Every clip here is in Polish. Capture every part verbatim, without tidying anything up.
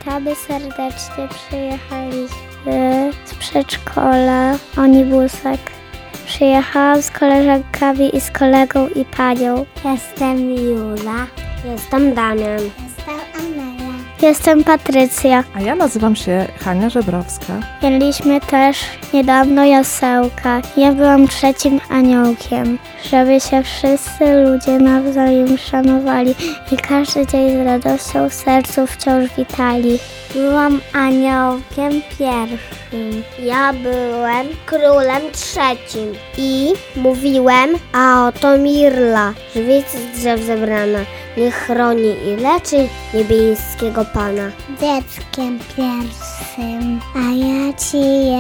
Witamy serdecznie, przyjechaliśmy z przedszkola Onibusek. Przyjechałam z koleżankami i z kolegą i panią. Jestem Jula. Jestem Damian. Jestem Amela. Jestem Patrycja. A ja nazywam się Hania Żebrowska. Mieliśmy też niedawno jasełka. Ja byłam trzecim aniołkiem, żeby się wszyscy ludzie nawzajem szanowali i każdy dzień z radością w sercu wciąż witali. Byłam aniołkiem pierwszym. Ja byłem królem trzecim i mówiłem, a oto Mirla, żywiec z drzew zebrana, niech chroni i leczy niebieskiego Pana. Dzieckiem pierwszym, a ja Ci,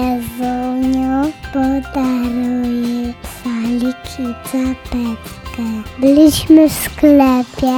Jezuniu, podaruję salik i czapeczkę. Byliśmy w sklepie,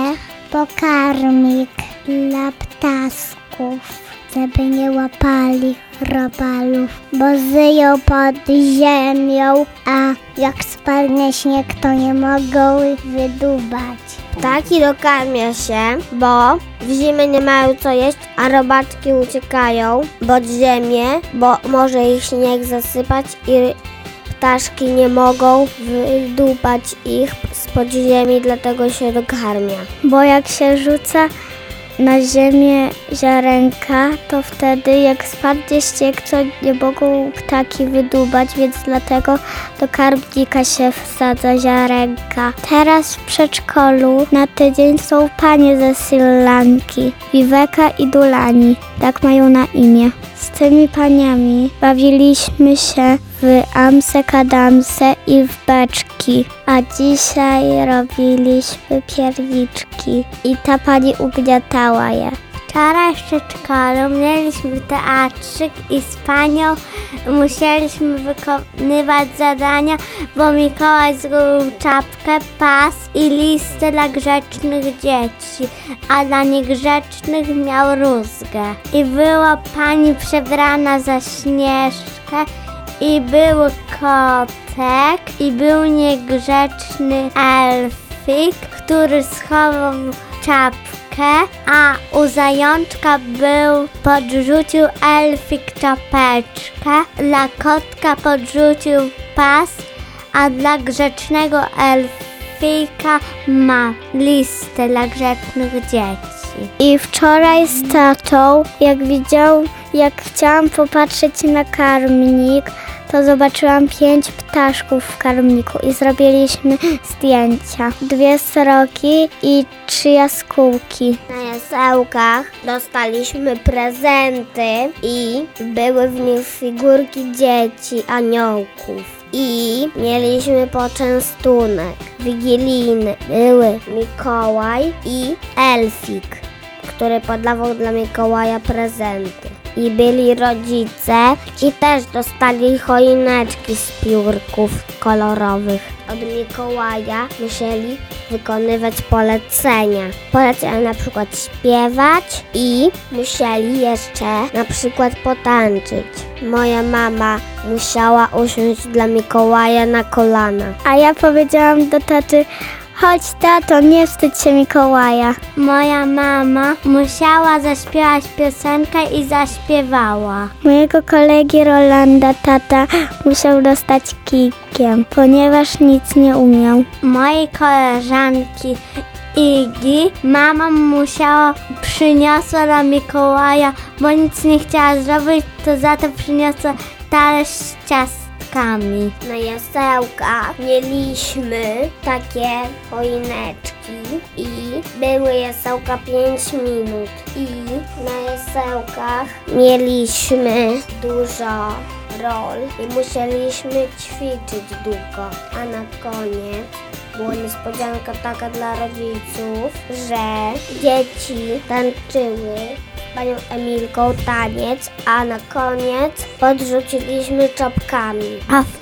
pokarmik dla ptasków, żeby nie łapali robalów, bo żyją pod ziemią, a jak spadnie śnieg, to nie mogą ich wydubać. Ptaki dokarmia się, bo w zimie nie mają co jeść, a robaczki uciekają pod ziemię, bo może ich śnieg zasypać i ptaszki nie mogą wydubać ich spod ziemi, dlatego się dokarmia. Bo jak się rzuca na ziemię ziarenka, to wtedy jak spadnie śnieg, to nie mogą ptaki wydubać, więc dlatego do karmnika się wsadza ziarenka. Teraz w przedszkolu na tydzień są panie ze Sri Lanki, Viveka i Dulani, tak mają na imię. Z tymi paniami bawiliśmy się w amse kadamse i w beczki, a dzisiaj robiliśmy pierniczki i ta pani ugniatała je. Wczoraj w przedszkolu mieliśmy teatrzyk i z panią musieliśmy wykonywać zadania, bo Mikołaj zgubił czapkę, pas i listy dla grzecznych dzieci, a dla niegrzecznych miał rózgę. I była pani przebrana za Śnieżkę i był kotek i był niegrzeczny elfik, który schował czapkę, a u zajączka był, podrzucił elfik czapeczkę, dla kotka podrzucił pas, a dla grzecznego elfika ma listę dla grzecznych dzieci. I wczoraj z tatą, jak widział, jak chciałam popatrzeć na karmnik, to zobaczyłam pięć ptaszków w karmniku i zrobiliśmy zdjęcia. Dwie sroki i trzy jaskółki. Na jasełkach dostaliśmy prezenty i były w nich figurki dzieci, aniołków. I mieliśmy poczęstunek wigilijny. Były Mikołaj i elfik, który podawał dla Mikołaja prezenty. I byli rodzice i też dostali choineczki z piórków kolorowych. Od Mikołaja musieli wykonywać polecenia. Polecenia na przykład śpiewać i musieli jeszcze na przykład potańczyć. Moja mama musiała usiąść dla Mikołaja na kolana. A ja powiedziałam do taty: chodź tato, nie wstydź się Mikołaja. Moja mama musiała zaśpiewać piosenkę i zaśpiewała. Mojego kolegi Rolanda tata musiał dostać kijkiem, ponieważ nic nie umiał. Mojej koleżanki Igi mama musiała, przyniosła dla Mikołaja, bo nic nie chciała zrobić, to za to przyniosła talerz z ciastkami. Na jasełkach mieliśmy takie choineczki i były jasełka pięć minut. I na jasełkach mieliśmy dużo rol i musieliśmy ćwiczyć długo, a na koniec była niespodzianka taka dla rodziców, że dzieci tańczyły z panią Emilką taniec, a na koniec podrzuciliśmy czapkami. A w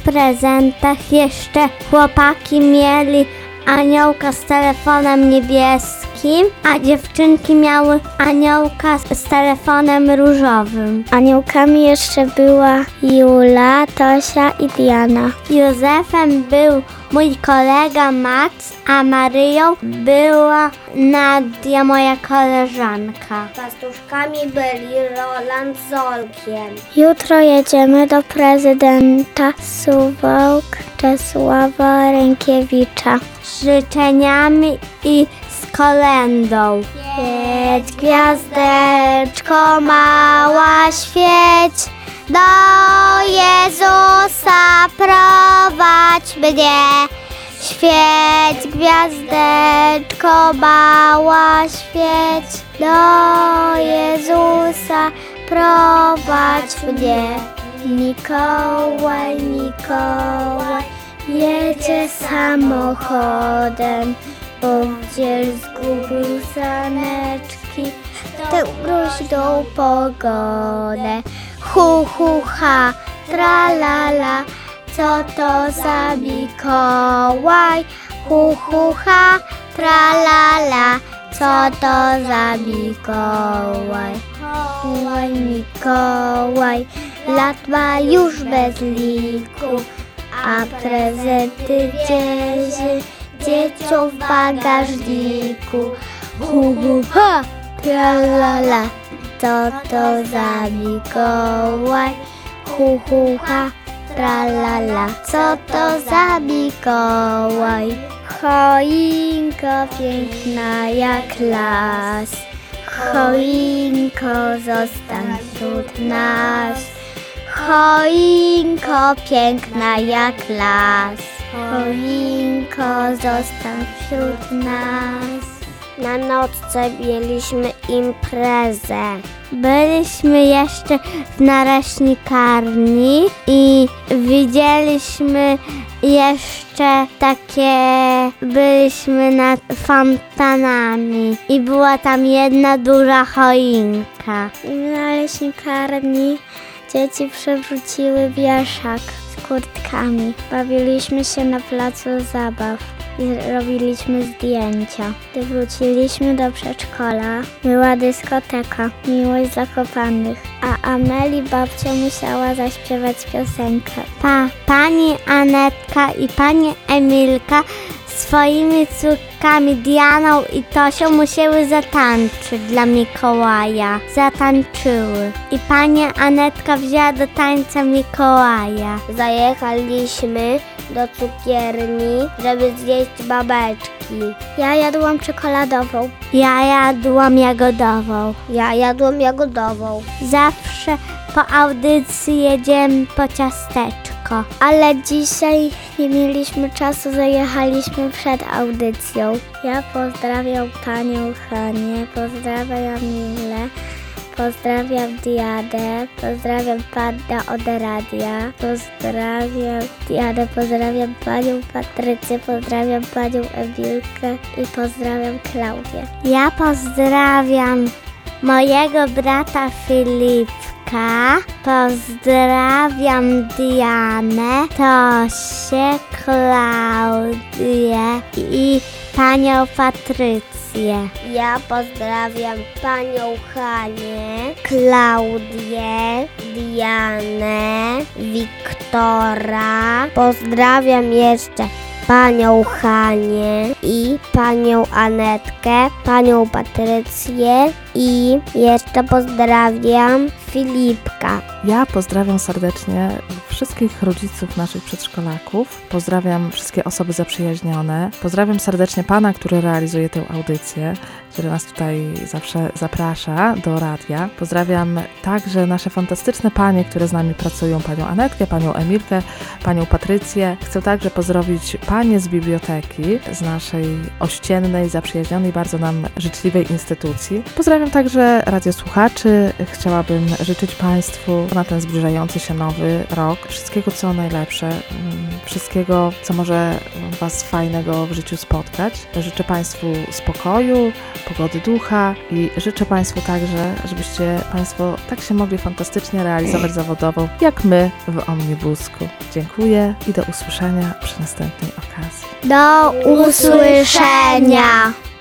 prezentach jeszcze chłopaki mieli aniołka z telefonem niebieskim aniołki, a dziewczynki miały aniołka z, z telefonem różowym. Aniołkami jeszcze była Jula, Tosia i Diana. Józefem był mój kolega Max, a Maryją była Nadia, moja koleżanka. Pastuszkami byli Roland z Olkiem. Jutro jedziemy do prezydenta Suwałk Czesława Rękiewicza. Z życzeniami i z kolendą. Świeć, gwiazdeczko mała, świeć, do Jezusa prowadź mnie. Świeć, gwiazdeczko mała, świeć, do Jezusa prowadź mnie. Mikołaj, Mikołaj, jedzie samochodem, powdziel zgubił saneczki, tę mroźną pogodę. Hu, hu, ha, tra, la, la, co to za Mikołaj? Hu, hu, ha, tra, la, la, co to za Mikołaj? Mikołaj, Mikołaj, lat ma już bez liku, a prezenty dzieje dzieciom w bagażniku. Hu, hu, ha, tra, la, la, co to za Mikołaj? Hu, hu, ha, tra, la, la, co to za Mikołaj? Choinko piękna jak las, choinko zostań wśród nas. Choinko piękna jak las, choinko zostań wśród nas. Na nocce mieliśmy imprezę. Byliśmy jeszcze w narośnikarni i widzieliśmy jeszcze takie, byliśmy nad fontanami i była tam jedna duża choinka. Na leśnikarni dzieci przewróciły wieszak z kurtkami. Bawiliśmy się na placu zabaw i robiliśmy zdjęcia. Gdy wróciliśmy do przedszkola, była dyskoteka Miłość Zakopanych, a Ameli babcia musiała zaśpiewać piosenkę. Pa, pani Anetka i pani Emilka swoimi córkami Dianą i Tosią musiały zatańczyć dla Mikołaja. Zatańczyły. I pani Anetka wzięła do tańca Mikołaja. Zajechaliśmy do cukierni, żeby zjeść babeczki. Ja jadłam czekoladową. Ja jadłam jagodową. Ja jadłam jagodową. Zawsze po audycji jedziemy po ciasteczko. Ale dzisiaj nie mieliśmy czasu, zajechaliśmy przed audycją. Ja pozdrawiam panią Hanię, pozdrawiam Milę, pozdrawiam Diadę, pozdrawiam pana od radia, pozdrawiam Diadę, pozdrawiam panią Patrycję, pozdrawiam panią Emilkę i pozdrawiam Klaudię. Ja pozdrawiam mojego brata Filipka, pozdrawiam Dianę, Tosię, Klaudię i panią Patrycję. Ja pozdrawiam panią Hanię, Klaudię, Dianę, Wiktora. Pozdrawiam jeszcze panią Hanię i panią Anetkę, panią Patrycję i jeszcze pozdrawiam Filipka. Ja pozdrawiam serdecznie wszystkich rodziców naszych przedszkolaków. Pozdrawiam wszystkie osoby zaprzyjaźnione. Pozdrawiam serdecznie pana, który realizuje tę audycję, który nas tutaj zawsze zaprasza do radia. Pozdrawiam także nasze fantastyczne panie, które z nami pracują, panią Anetkę, panią Emilkę, panią Patrycję. Chcę także pozdrowić panie z biblioteki, z naszej ościennej, zaprzyjaźnionej, bardzo nam życzliwej instytucji. Pozdrawiam także radiosłuchaczy. Chciałabym życzyć państwu na ten zbliżający się nowy rok wszystkiego, co najlepsze, wszystkiego, co może was fajnego w życiu spotkać. Życzę państwu spokoju, pogody ducha i życzę państwu także, żebyście państwo tak się mogli fantastycznie realizować zawodowo, jak my w Omnibusku. Dziękuję i do usłyszenia przy następnej okazji. Do usłyszenia!